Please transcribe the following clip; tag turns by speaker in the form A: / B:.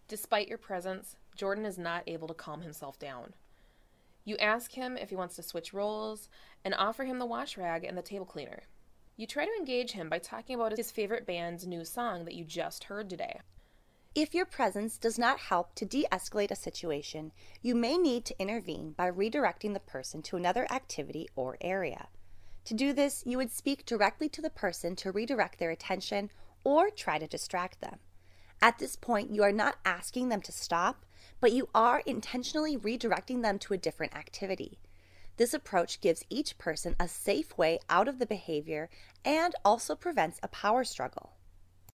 A: Despite your presence, Jordan is not able to calm himself down. You ask him if he wants to switch roles and offer him the wash rag and the table cleaner. You try to engage him by talking about his favorite band's new song that you just heard today.
B: If your presence does not help to de-escalate a situation, you may need to intervene by redirecting the person to another activity or area. To do this, you would speak directly to the person to redirect their attention or try to distract them. At this point, you are not asking them to stop, but you are intentionally redirecting them to a different activity. This approach gives each person a safe way out of the behavior and also prevents a power struggle.